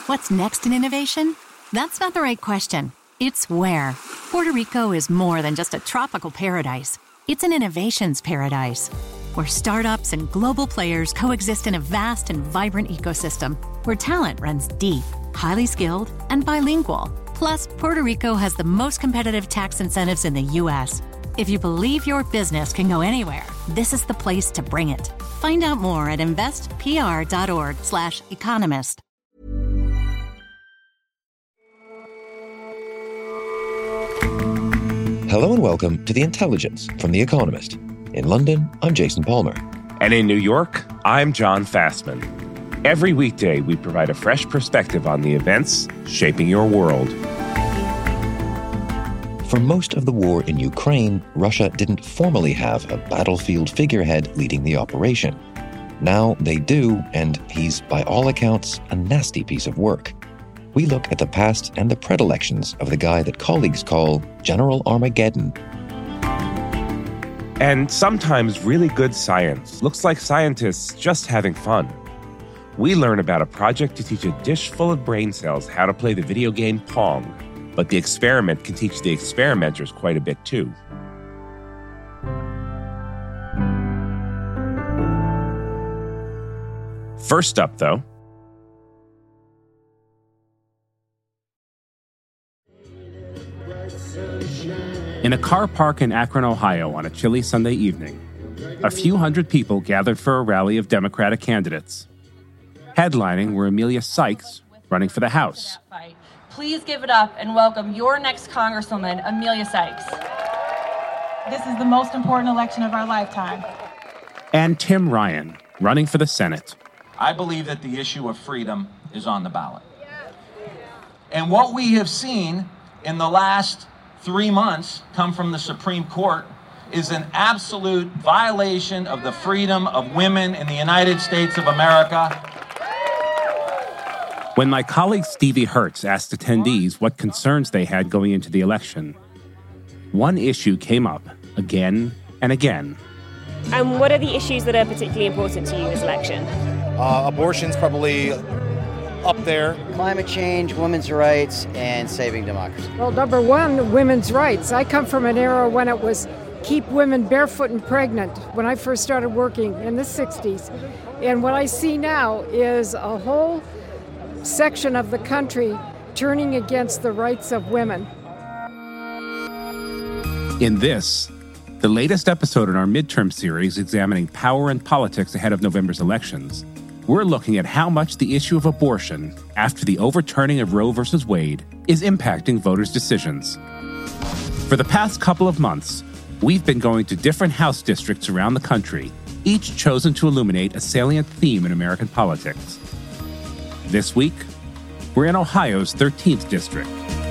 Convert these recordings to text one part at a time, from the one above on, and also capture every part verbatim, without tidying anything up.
What's next in innovation? That's not the right question. It's where. Puerto Rico is more than just a tropical paradise. It's an innovations paradise, where startups and global players coexist in a vast and vibrant ecosystem, where talent runs deep, highly skilled, and bilingual. Plus, Puerto Rico has the most competitive tax incentives in the U S. If you believe your business can go anywhere, this is the place to bring it. Find out more at investpr.org slash economist. Hello and welcome to The Intelligence from The Economist. In London, I'm Jason Palmer. And in New York, I'm John Fassman. Every weekday, we provide a fresh perspective on the events shaping your world. For most of the war in Ukraine, Russia didn't formally have a battlefield figurehead leading the operation. Now they do, and he's, by all accounts, a nasty piece of work. We look at the past and the predilections of the guy that colleagues call General Armageddon. And sometimes really good science looks like scientists just having fun. We learn about a project to teach a dish full of brain cells how to play the video game Pong, but the experiment can teach the experimenters quite a bit too. First up, though, in a car park in Akron, Ohio, on a chilly Sunday evening, a few hundred people gathered for a rally of Democratic candidates. Headlining were Amelia Sykes, running for the House. Please give it up and welcome your next Congresswoman, Amelia Sykes. This is the most important election of our lifetime. And Tim Ryan, running for the Senate. I believe that the issue of freedom is on the ballot. And what we have seen in the last three months come from the Supreme Court is an absolute violation of the freedom of women in the United States of America. When my colleague Stevie Hertz asked attendees what concerns they had going into the election, one issue came up again and again. And what are the issues that are particularly important to you this election? Uh, abortion's probably up there. Climate change, women's rights, and saving democracy. Well, number one, women's rights. I come from an era when it was keep women barefoot and pregnant, when I first started working in the sixties. And what I see now is a whole section of the country turning against the rights of women. In this, the latest episode in our midterm series examining power and politics ahead of November's elections, we're looking at how much the issue of abortion, after the overturning of Roe versus Wade, is impacting voters' decisions. For the past couple of months, we've been going to different House districts around the country, each chosen to illuminate a salient theme in American politics. This week, we're in Ohio's thirteenth District.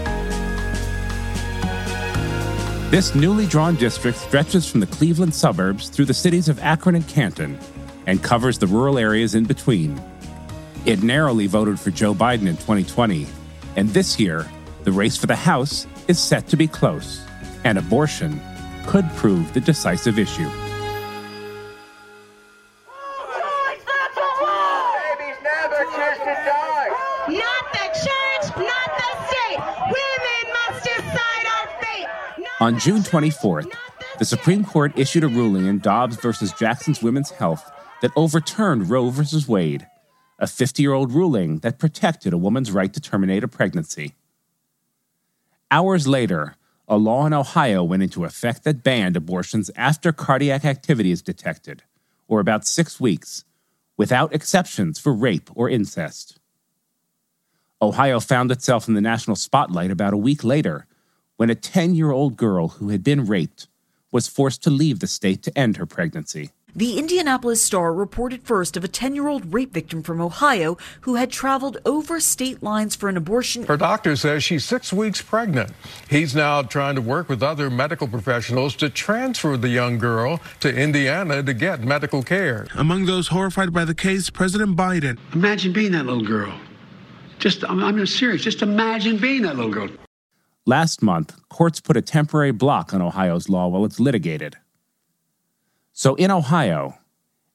This newly drawn district stretches from the Cleveland suburbs through the cities of Akron and Canton, and covers the rural areas in between. It narrowly voted for Joe Biden in twenty twenty, and this year, the race for the House is set to be close, and abortion could prove the decisive issue. Babies never choose to die. Not the church, not the state. Women must decide our fate. On June twenty-fourth, the Supreme Court issued a ruling in Dobbs versus Jackson's Women's Health that overturned Roe versus Wade, a fifty-year-old ruling that protected a woman's right to terminate a pregnancy. Hours later, a law in Ohio went into effect that banned abortions after cardiac activity is detected, or about six weeks, without exceptions for rape or incest. Ohio found itself in the national spotlight about a week later, when a ten-year-old girl who had been raped was forced to leave the state to end her pregnancy. The Indianapolis Star reported first of a ten-year-old rape victim from Ohio who had traveled over state lines for an abortion. Her doctor says she's six weeks pregnant. He's now trying to work with other medical professionals to transfer the young girl to Indiana to get medical care. Among those horrified by the case, President Biden. Imagine being that little girl. Just, I'm, I'm serious. Just imagine being that little girl. Last month, courts put a temporary block on Ohio's law while it's litigated. So in Ohio,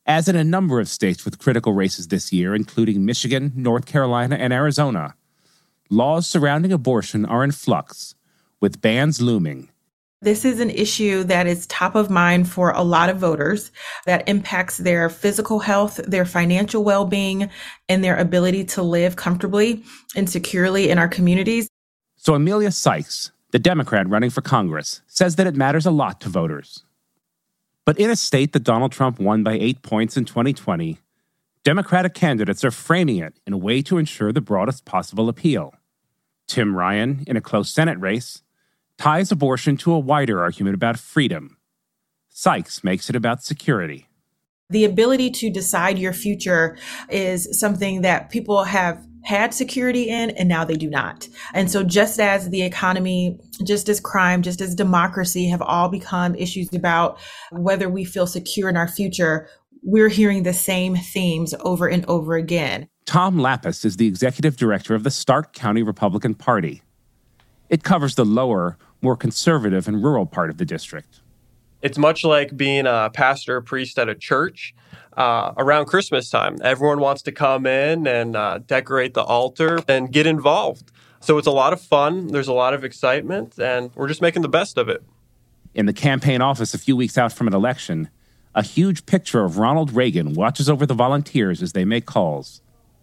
As in a number of states with critical races this year, including Michigan, North Carolina, and Arizona, laws surrounding abortion are in flux, with bans looming. This is an issue that is top of mind for a lot of voters, that impacts their physical health, their financial well-being, and their ability to live comfortably and securely in our communities. So Emilia Sykes, the Democrat running for Congress, says that it matters a lot to voters. But in a state that Donald Trump won by eight points in twenty twenty, Democratic candidates are framing it in a way to ensure the broadest possible appeal. Tim Ryan, in a close Senate race, ties abortion to a wider argument about freedom. Sykes makes it about security. The ability to decide your future is something that people have had security in, and now they do not. And so just as the economy, just as crime, just as democracy have all become issues about whether we feel secure in our future, we're hearing the same themes over and over again. Tom Lapis is the executive director of the Stark County Republican Party. It covers the lower, more conservative and rural part of the district. It's much like being a pastor or priest at a church. Uh, around Christmas time, everyone wants to come in and uh, decorate the altar and get involved. So it's a lot of fun. There's a lot of excitement, and we're just making the best of it. In the campaign office a few weeks out from an election, a huge picture of Ronald Reagan watches over the volunteers as they make calls.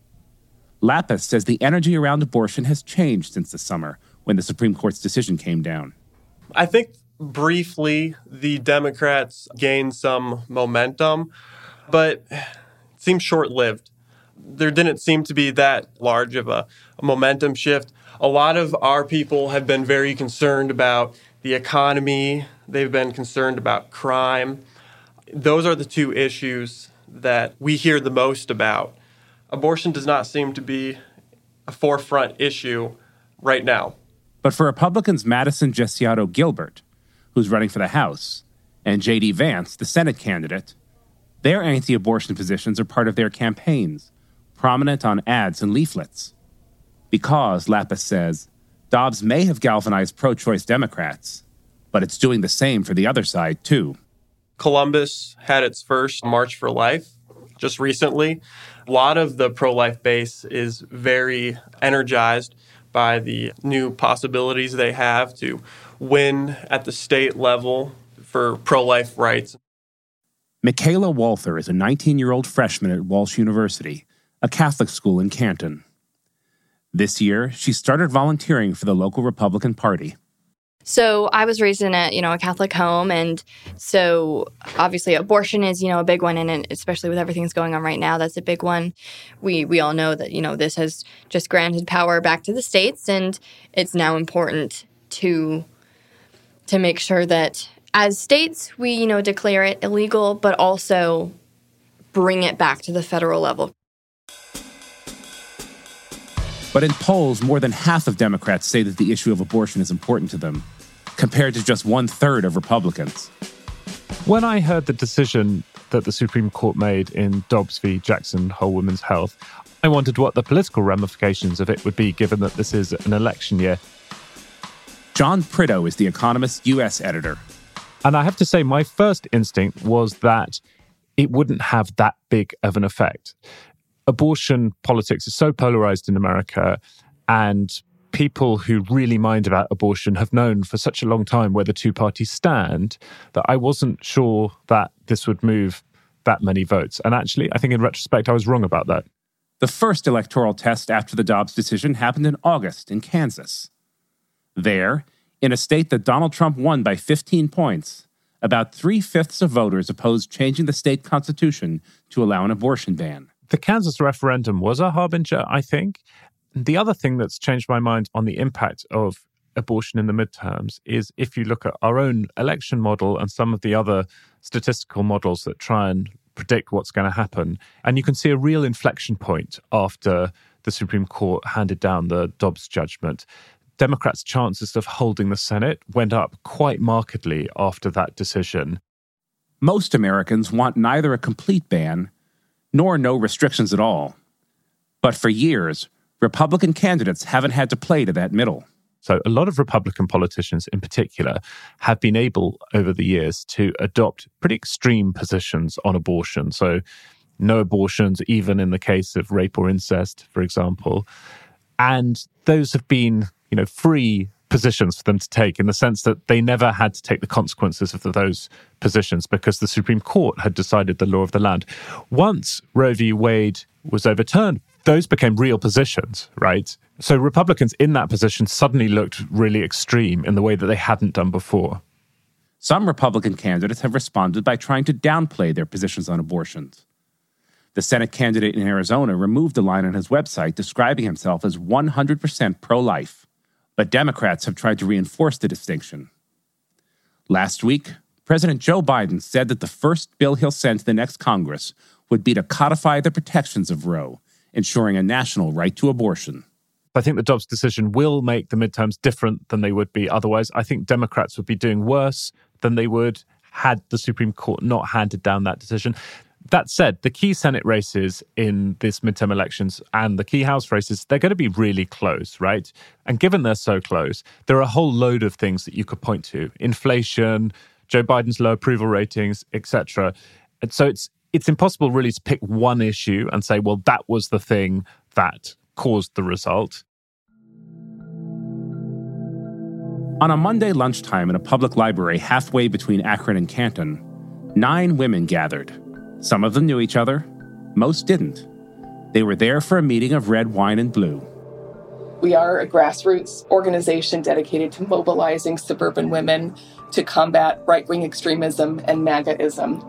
Lapis says the energy around abortion has changed since the summer when the Supreme Court's decision came down. I think briefly the Democrats gained some momentum, but it seems short-lived. There didn't seem to be that large of a, a momentum shift. A lot of our people have been very concerned about the economy. They've been concerned about crime. Those are the two issues that we hear the most about. Abortion does not seem to be a forefront issue right now. But for Republicans Madison Jessiado Gilbert, who's running for the House, and J D Vance, the Senate candidate, their anti-abortion positions are part of their campaigns, prominent on ads and leaflets. Because, Lapis says, Dobbs may have galvanized pro-choice Democrats, but it's doing the same for the other side, too. Columbus had its first March for Life just recently. A lot of the pro-life base is very energized by the new possibilities they have to win at the state level for pro-life rights. Michaela Walther is a nineteen-year-old freshman at Walsh University, a Catholic school in Canton. This year, she started volunteering for the local Republican Party. So I was raised in a, you know, a Catholic home, and so obviously abortion is, you know, a big one, and especially with everything that's going on right now, that's a big one. We we all know that, you know, this has just granted power back to the states, and it's now important to to make sure that as states, we, you know, declare it illegal, but also bring it back to the federal level. But in polls, more than half of Democrats say that the issue of abortion is important to them, compared to just one-third of Republicans. When I heard the decision that the Supreme Court made in Dobbs v. Jackson Whole Women's Health, I wondered what the political ramifications of it would be, given that this is an election year. John Prideaux is The Economist's U S editor. And I have to say, my first instinct was that it wouldn't have that big of an effect. Abortion politics is so polarized in America, and people who really mind about abortion have known for such a long time where the two parties stand, that I wasn't sure that this would move that many votes. And actually, I think in retrospect, I was wrong about that. The first electoral test after the Dobbs decision happened in August in Kansas. There, in a state that Donald Trump won by fifteen points, about three-fifths of voters opposed changing the state constitution to allow an abortion ban. The Kansas referendum was a harbinger, I think. The other thing that's changed my mind on the impact of abortion in the midterms is if you look at our own election model and some of the other statistical models that try and predict what's going to happen, and you can see a real inflection point after the Supreme Court handed down the Dobbs judgment. Democrats' chances of holding the Senate went up quite markedly after that decision. Most Americans want neither a complete ban nor no restrictions at all. But for years, Republican candidates haven't had to play to that middle. So a lot of Republican politicians in particular have been able over the years to adopt pretty extreme positions on abortion. So no abortions, even in the case of rape or incest, for example. And those have been, you know, free positions for them to take in the sense that they never had to take the consequences of those positions because the Supreme Court had decided the law of the land. Once Roe v. Wade was overturned, those became real positions, right? So Republicans in that position suddenly looked really extreme in the way that they hadn't done before. Some Republican candidates have responded by trying to downplay their positions on abortions. The Senate candidate in Arizona removed a line on his website describing himself as one hundred percent pro-life. But Democrats have tried to reinforce the distinction. Last week, President Joe Biden said that the first bill he'll send to the next Congress would be to codify the protections of Roe, ensuring a national right to abortion. I think the Dobbs decision will make the midterms different than they would be otherwise. I think Democrats would be doing worse than they would had the Supreme Court not handed down that decision. That said, the key Senate races in this midterm elections and the key House races, they're going to be really close, right? And given they're so close, there are a whole load of things that you could point to. Inflation, Joe Biden's low approval ratings, et cetera. And so it's it's impossible really to pick one issue and say, well, that was the thing that caused the result. On a Monday lunchtime in a public library halfway between Akron and Canton, nine women gathered. Some of them knew each other, most didn't. They were there for a meeting of red wine and blue. We are a grassroots organization dedicated to mobilizing suburban women to combat right-wing extremism and MAGA-ism.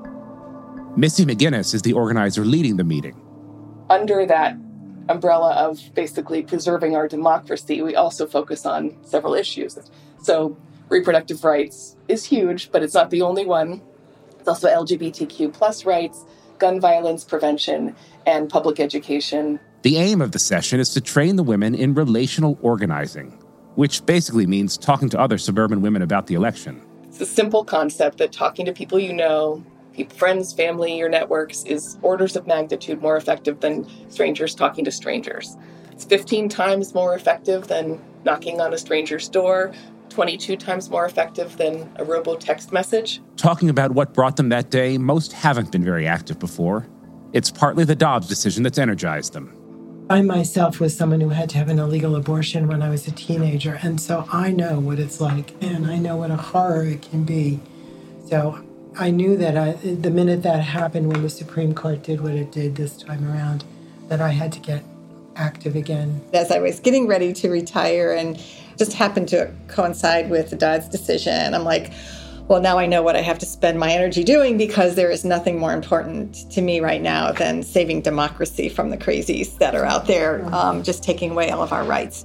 Missy McGinnis is the organizer leading the meeting. Under that umbrella of basically preserving our democracy, we also focus on several issues. So reproductive rights is huge, but it's not the only one. It's also L G B T Q plus rights, gun violence prevention, and public education. The aim of the session is to train the women in relational organizing, which basically means talking to other suburban women about the election. It's a simple concept that talking to people you know, people, friends, family, your networks, is orders of magnitude more effective than strangers talking to strangers. It's fifteen times more effective than knocking on a stranger's door, twenty-two times more effective than a robo-text message. Talking about what brought them that day, most haven't been very active before. It's partly the Dobbs decision that's energized them. I myself was someone who had to have an illegal abortion when I was a teenager, and so I know what it's like, and I know what a horror it can be. So I knew that I, the minute that happened, when the Supreme Court did what it did this time around, that I had to get active again. As I was getting ready to retire and just happened to coincide with the Dobbs decision, I'm like, well, now I know what I have to spend my energy doing, because there is nothing more important to me right now than saving democracy from the crazies that are out there, um, just taking away all of our rights.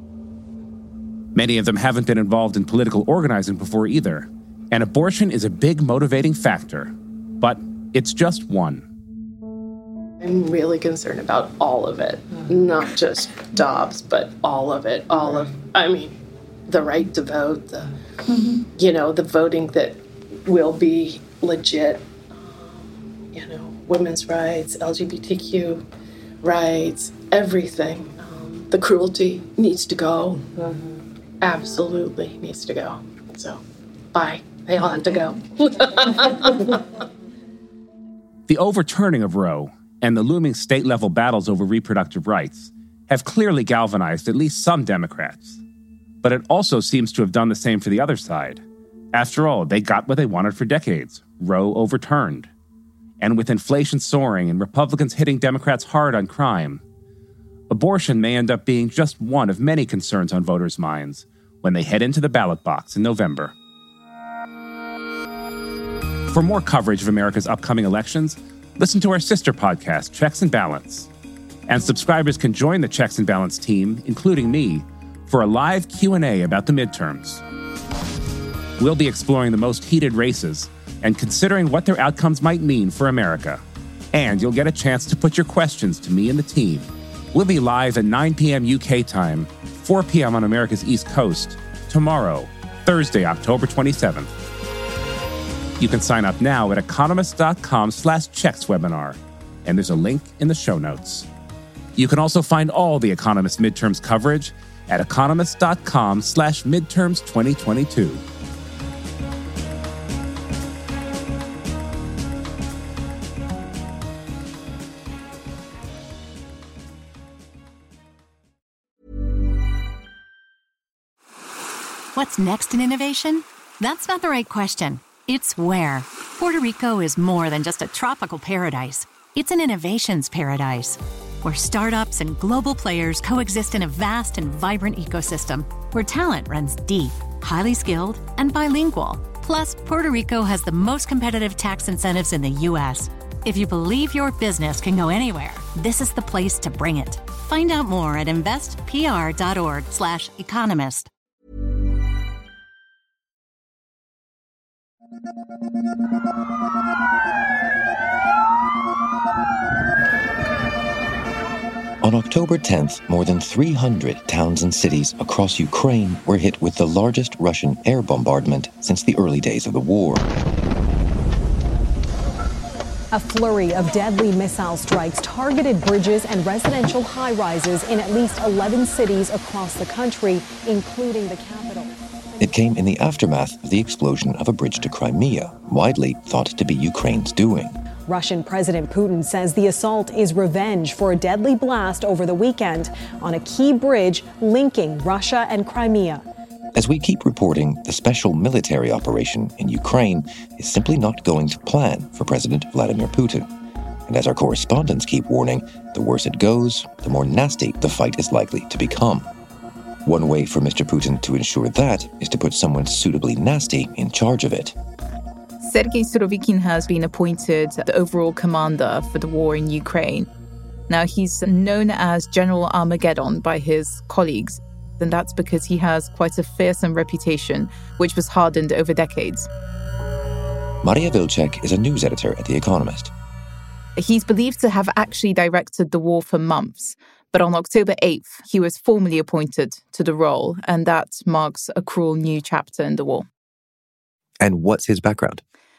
Many of them haven't been involved in political organizing before either, and abortion is a big motivating factor, but it's just one. I'm really concerned about all of it, not just Dobbs, but all of it, all of, I mean, the right to vote, the, mm-hmm. you know, the voting that will be legit, um, you know, women's rights, L G B T Q rights, everything. Um, the cruelty needs to go. Mm-hmm. Absolutely needs to go. So, bye. They all have to go. The overturning of Roe and the looming state-level battles over reproductive rights have clearly galvanized at least some Democrats. But it also seems to have done the same for the other side. After all, they got what they wanted for decades, Roe overturned. And with inflation soaring and Republicans hitting Democrats hard on crime, abortion may end up being just one of many concerns on voters' minds when they head into the ballot box in November. For more coverage of America's upcoming elections, listen to our sister podcast, Checks and Balance. And subscribers can join the Checks and Balance team, including me, for a live Q and A about the midterms. We'll be exploring the most heated races and considering what their outcomes might mean for America. And you'll get a chance to put your questions to me and the team. We'll be live at nine p.m. U K time, four p.m. on America's East Coast, tomorrow, Thursday, October twenty-seventh. You can sign up now at economist.com slash checks webinar, and there's a link in the show notes. You can also find all the Economist midterms coverage at economist.com slash midterms 2022. What's next in innovation? That's not the right question. It's where. Puerto Rico is more than just a tropical paradise. It's an innovations paradise, where startups and global players coexist in a vast and vibrant ecosystem, where talent runs deep, highly skilled, and bilingual. Plus, Puerto Rico has the most competitive tax incentives in the U S. If you believe your business can go anywhere, this is the place to bring it. Find out more at investpr.org slash economist. On October tenth, more than three hundred towns and cities across Ukraine were hit with the largest Russian air bombardment since the early days of the war. A flurry of deadly missile strikes targeted bridges and residential high-rises in at least eleven cities across the country, including the capital. It came in the aftermath of the explosion of a bridge to Crimea, widely thought to be Ukraine's doing. Russian President Putin says the assault is revenge for a deadly blast over the weekend on a key bridge linking Russia and Crimea. As we keep reporting, the special military operation in Ukraine is simply not going to plan for President Vladimir Putin. And as our correspondents keep warning, the worse it goes, the more nasty the fight is likely to become. One way for Mister Putin to ensure that is to put someone suitably nasty in charge of it. Sergei Surovikin has been appointed the overall commander for the war in Ukraine. Now, he's known as General Armageddon by his colleagues, and that's because he has quite a fearsome reputation, which was hardened over decades. Maria Vilcek is a news editor at The Economist. He's believed to have actually directed the war for months, but on October eighth, he was formally appointed to the role, and that marks a cruel new chapter in the war. And what's his background?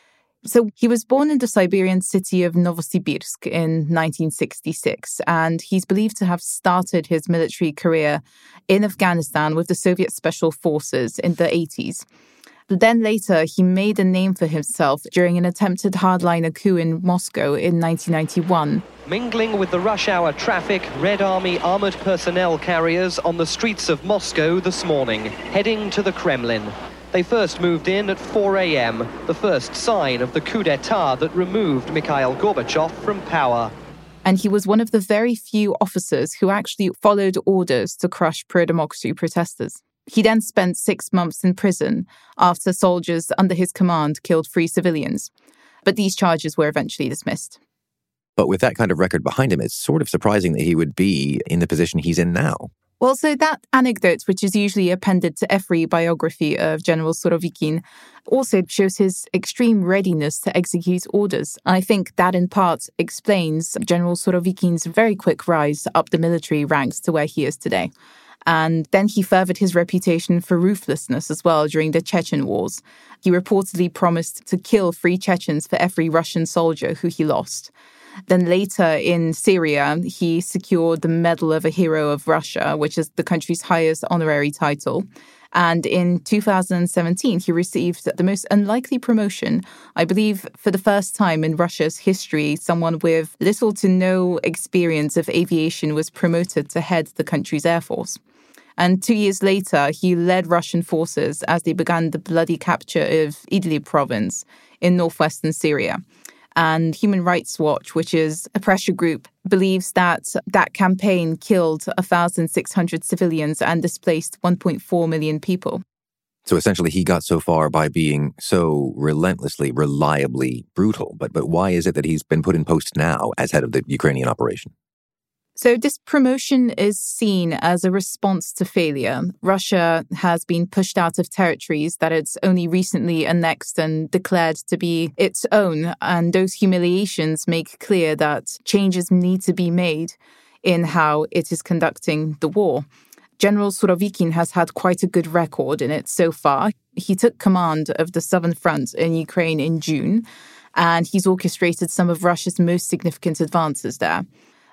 So he was born in the Siberian city of Novosibirsk in nineteen sixty-six, and he's believed to have started his military career in Afghanistan with the Soviet Special Forces in the eighties. But then later, he made a name for himself during an attempted hardliner coup in Moscow in nineteen ninety-one. Mingling with the rush hour traffic, Red Army armoured personnel carriers on the streets of Moscow this morning, heading to the Kremlin. They first moved in at four a.m., the first sign of the coup d'etat that removed Mikhail Gorbachev from power. And he was one of the very few officers who actually followed orders to crush pro-democracy protesters. He then spent six months in prison after soldiers under his command killed three civilians. But these charges were eventually dismissed. But with that kind of record behind him, it's sort of surprising that he would be in the position he's in now. Well, so that anecdote, which is usually appended to every biography of General Surovikin, also shows his extreme readiness to execute orders. I think that in part explains General Surovikin's very quick rise up the military ranks to where he is today. And then he furthered his reputation for ruthlessness as well during the Chechen wars. He reportedly promised to kill three Chechens for every Russian soldier who he lost. Then later in Syria, he secured the Medal of a Hero of Russia, which is the country's highest honorary title. And in two thousand seventeen, he received the most unlikely promotion. I believe for the first time in Russia's history, someone with little to no experience of aviation was promoted to head the country's air force. And two years later, he led Russian forces as they began the bloody capture of Idlib province in northwestern Syria. And Human Rights Watch, which is a pressure group, believes that that campaign killed one thousand six hundred civilians and displaced one point four million people. So essentially he got so far by being so relentlessly, reliably brutal. But but why is it that he's been put in post now as head of the Ukrainian operation? So this promotion is seen as a response to failure. Russia has been pushed out of territories that it's only recently annexed and declared to be its own. And those humiliations make clear that changes need to be made in how it is conducting the war. General Surovikin has had quite a good record in it so far. He took command of the Southern Front in Ukraine in June, and he's orchestrated some of Russia's most significant advances there.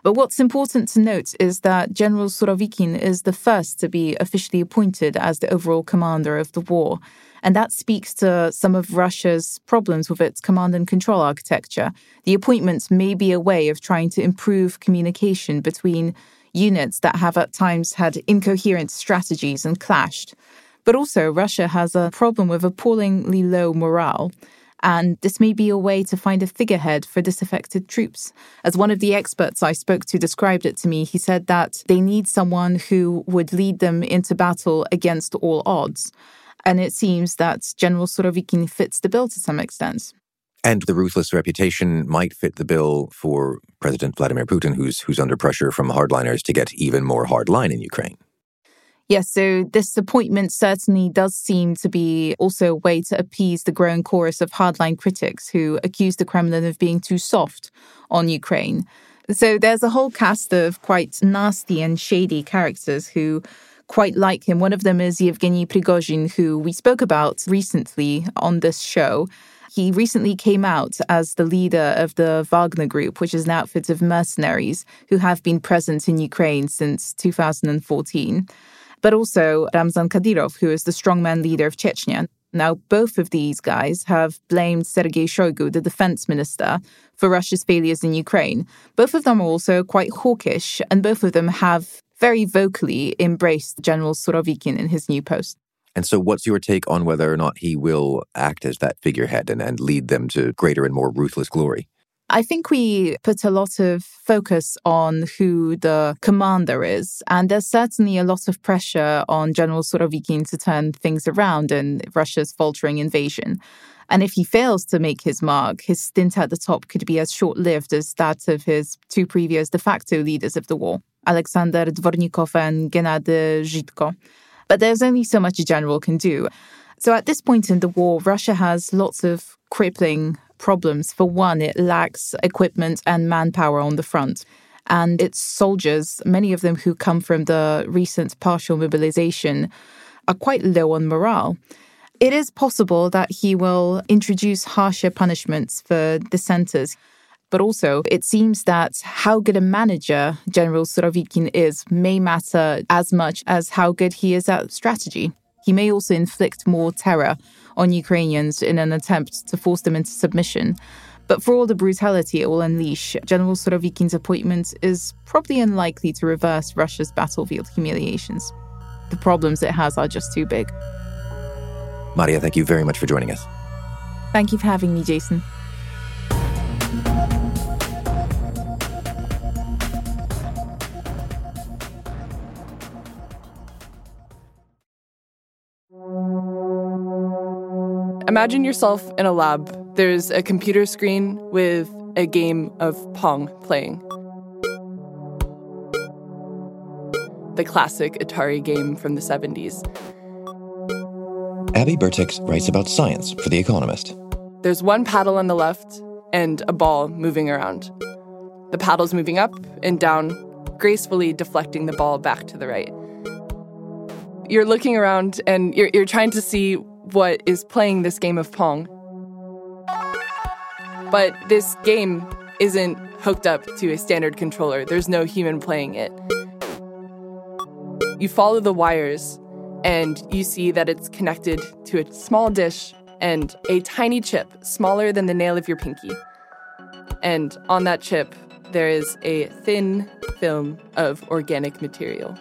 But what's important to note is that General Surovikin is the first to be officially appointed as the overall commander of the war. And that speaks to some of Russia's problems with its command and control architecture. The appointment may be a way of trying to improve communication between units that have at times had incoherent strategies and clashed. But also, Russia has a problem with appallingly low morale. And this may be a way to find a figurehead for disaffected troops. As one of the experts I spoke to described it to me, he said that they need someone who would lead them into battle against all odds. And it seems that General Surovikin fits the bill to some extent. And the ruthless reputation might fit the bill for President Vladimir Putin, who's who's under pressure from hardliners to get even more hardline in Ukraine. Yes, so this appointment certainly does seem to be also a way to appease the growing chorus of hardline critics who accuse the Kremlin of being too soft on Ukraine. So there's a whole cast of quite nasty and shady characters who quite like him. One of them is Yevgeny Prigozhin, who we spoke about recently on this show. He recently came out as the leader of the Wagner Group, which is an outfit of mercenaries who have been present in Ukraine since two thousand fourteen. But also Ramzan Kadyrov, who is the strongman leader of Chechnya. Now, both of these guys have blamed Sergei Shoigu, the defense minister, for Russia's failures in Ukraine. Both of them are also quite hawkish, and both of them have very vocally embraced General Surovikin in his new post. And so what's your take on whether or not he will act as that figurehead and, and lead them to greater and more ruthless glory? I think we put a lot of focus on who the commander is, and there's certainly a lot of pressure on General Surovikin to turn things around in Russia's faltering invasion. And if he fails to make his mark, his stint at the top could be as short-lived as that of his two previous de facto leaders of the war, Alexander Dvornikov and Gennady Zhitko. But there's only so much a general can do. So at this point in the war, Russia has lots of crippling problems. For one, it lacks equipment and manpower on the front. And its soldiers, many of them who come from the recent partial mobilization, are quite low on morale. It is possible that he will introduce harsher punishments for dissenters. But also, it seems that how good a manager General Surovikin is may matter as much as how good he is at strategy. He may also inflict more terror on Ukrainians in an attempt to force them into submission. But for all the brutality it will unleash, General Surovikin's appointment is probably unlikely to reverse Russia's battlefield humiliations. The problems it has are just too big. Maria, thank you very much for joining us. Thank you for having me, Jason. Imagine yourself in a lab. There's a computer screen with a game of Pong playing. The classic Atari game from the seventies. Abby Bertix writes about science for The Economist. There's one paddle on the left and a ball moving around. The paddle's moving up and down, gracefully deflecting the ball back to the right. You're looking around and you're, you're trying to see what is playing this game of Pong. But this game isn't hooked up to a standard controller. There's no human playing it. You follow the wires, and you see that it's connected to a small dish and a tiny chip, smaller than the nail of your pinky. And on that chip, there is a thin film of organic material.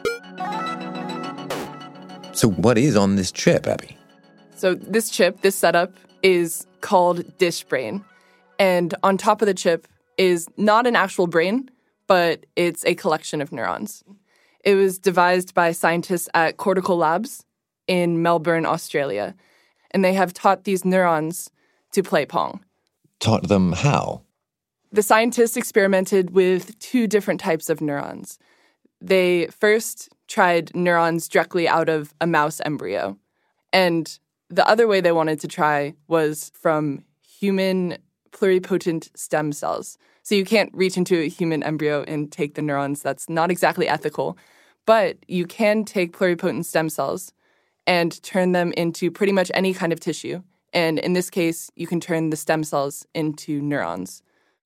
So what is on this chip, Abby? So this chip, this setup, is called Dish Brain. And on top of the chip is not an actual brain, but it's a collection of neurons. It was devised by scientists at Cortical Labs in Melbourne, Australia. And they have taught these neurons to play Pong. Taught them how? The scientists experimented with two different types of neurons. They first tried neurons directly out of a mouse embryo. And the other way they wanted to try was from human pluripotent stem cells. So you can't reach into a human embryo and take the neurons. That's not exactly ethical. But you can take pluripotent stem cells and turn them into pretty much any kind of tissue. And in this case, you can turn the stem cells into neurons.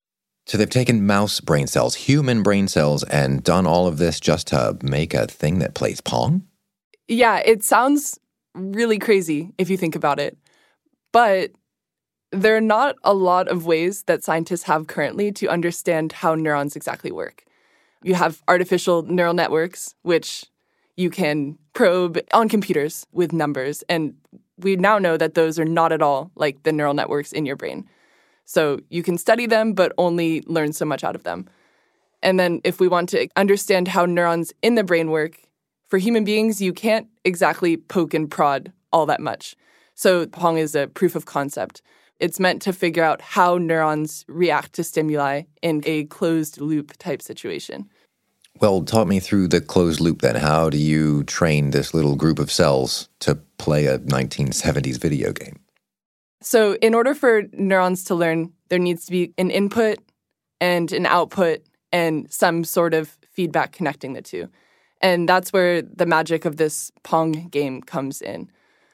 So they've taken mouse brain cells, human brain cells, and done all of this just to make a thing that plays Pong? Yeah, it sounds really crazy if you think about it. But there are not a lot of ways that scientists have currently to understand how neurons exactly work. You have artificial neural networks, which you can probe on computers with numbers. And we now know that those are not at all like the neural networks in your brain. So you can study them, but only learn so much out of them. And then if we want to understand how neurons in the brain work, for human beings, you can't exactly poke and prod all that much. So Pong is a proof of concept. It's meant to figure out how neurons react to stimuli in a closed loop type situation. Well, talk me through the closed loop then. How do you train this little group of cells to play a nineteen seventies video game? So in order for neurons to learn, there needs to be an input and an output and some sort of feedback connecting the two. And that's where the magic of this Pong game comes in.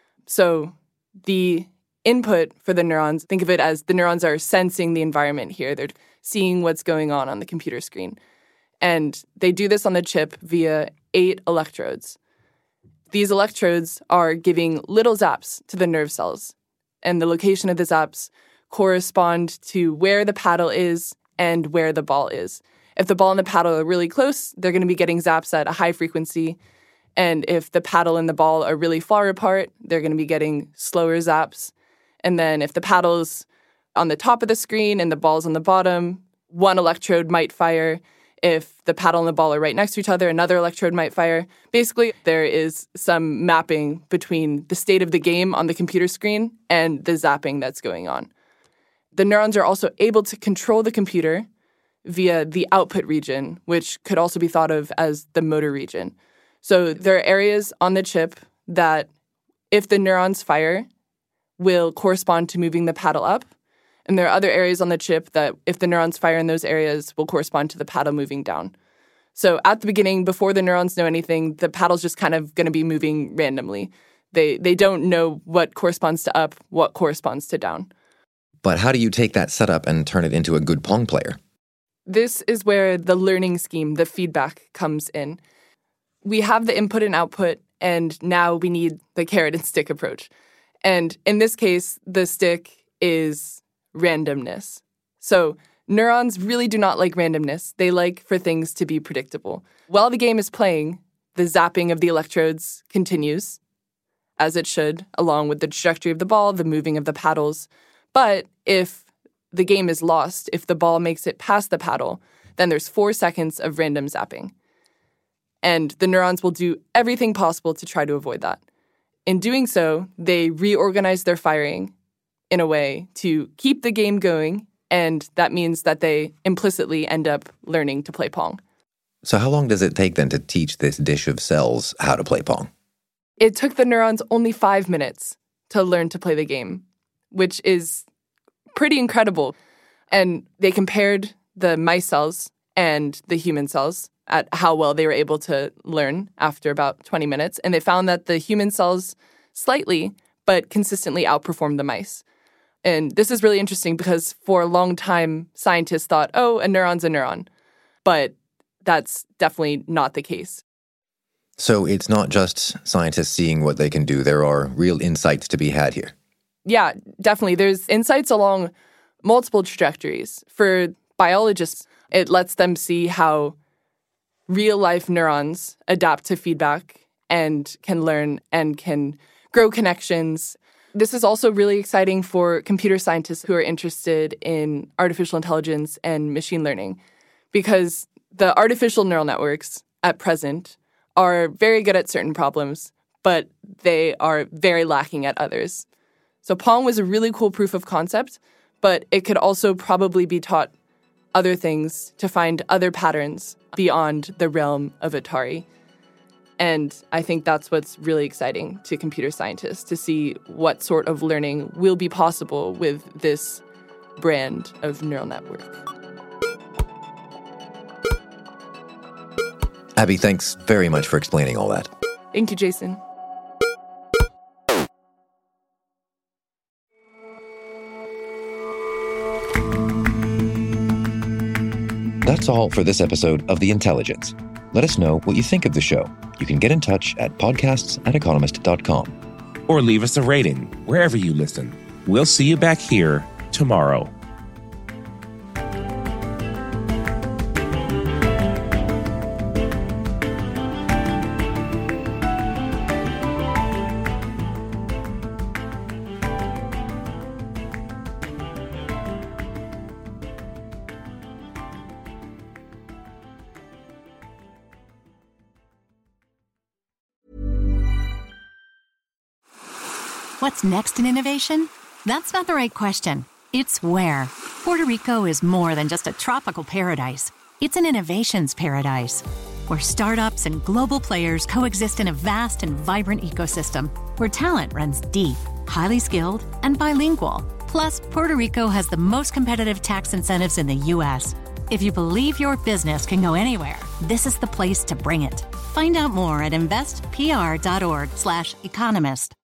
So the input for the neurons, think of it as the neurons are sensing the environment here. They're seeing what's going on on the computer screen. And they do this on the chip via eight electrodes. These electrodes are giving little zaps to the nerve cells. And the location of the zaps correspond to where the paddle is and where the ball is. If the ball and the paddle are really close, they're going to be getting zaps at a high frequency. And if the paddle and the ball are really far apart, they're going to be getting slower zaps. And then if the paddle's on the top of the screen and the ball's on the bottom, one electrode might fire. If the paddle and the ball are right next to each other, another electrode might fire. Basically, there is some mapping between the state of the game on the computer screen and the zapping that's going on. The neurons are also able to control the computer via the output region, which could also be thought of as the motor region. So there are areas on the chip that, if the neurons fire, will correspond to moving the paddle up. And there are other areas on the chip that, if the neurons fire in those areas, will correspond to the paddle moving down. So at the beginning, before the neurons know anything, the paddle's just kind of going to be moving randomly. They they don't know what corresponds to up, what corresponds to down. But how do you take that setup and turn it into a good Pong player? This is where the learning scheme, the feedback, comes in. We have the input and output, and now we need the carrot and stick approach. And in this case, the stick is randomness. So neurons really do not like randomness. They like for things to be predictable. While the game is playing, the zapping of the electrodes continues, as it should, along with the trajectory of the ball, the moving of the paddles. But if the game is lost, if the ball makes it past the paddle, then there's four seconds of random zapping. And the neurons will do everything possible to try to avoid that. In doing so, they reorganize their firing in a way to keep the game going, and that means that they implicitly end up learning to play Pong. So how long does it take then to teach this dish of cells how to play Pong? It took the neurons only five minutes to learn to play the game, which is pretty incredible. And they compared the mice cells and the human cells at how well they were able to learn after about twenty minutes. And they found that the human cells slightly, but consistently outperformed the mice. And this is really interesting because for a long time, scientists thought, oh, a neuron's a neuron. But that's definitely not the case. So it's not just scientists seeing what they can do. There are real insights to be had here. Yeah, definitely. There's insights along multiple trajectories. For biologists, it lets them see how real-life neurons adapt to feedback and can learn and can grow connections. This is also really exciting for computer scientists who are interested in artificial intelligence and machine learning, because the artificial neural networks at present are very good at certain problems, but they are very lacking at others. So Pong was a really cool proof of concept, but it could also probably be taught other things to find other patterns beyond the realm of Atari. And I think that's what's really exciting to computer scientists, to see what sort of learning will be possible with this brand of neural network. Abby, thanks very much for explaining all that. Thank you, Jason. That's all for this episode of The Intelligence. Let us know what you think of the show. You can get in touch at podcasts at economist dot com. Or leave us a rating wherever you listen. We'll see you back here tomorrow. What's next in innovation? That's not the right question. It's where. Puerto Rico is more than just a tropical paradise. It's an innovations paradise, where startups and global players coexist in a vast and vibrant ecosystem, where talent runs deep, highly skilled, and bilingual. Plus, Puerto Rico has the most competitive tax incentives in the U S. If you believe your business can go anywhere, this is the place to bring it. Find out more at investpr.org slash economist.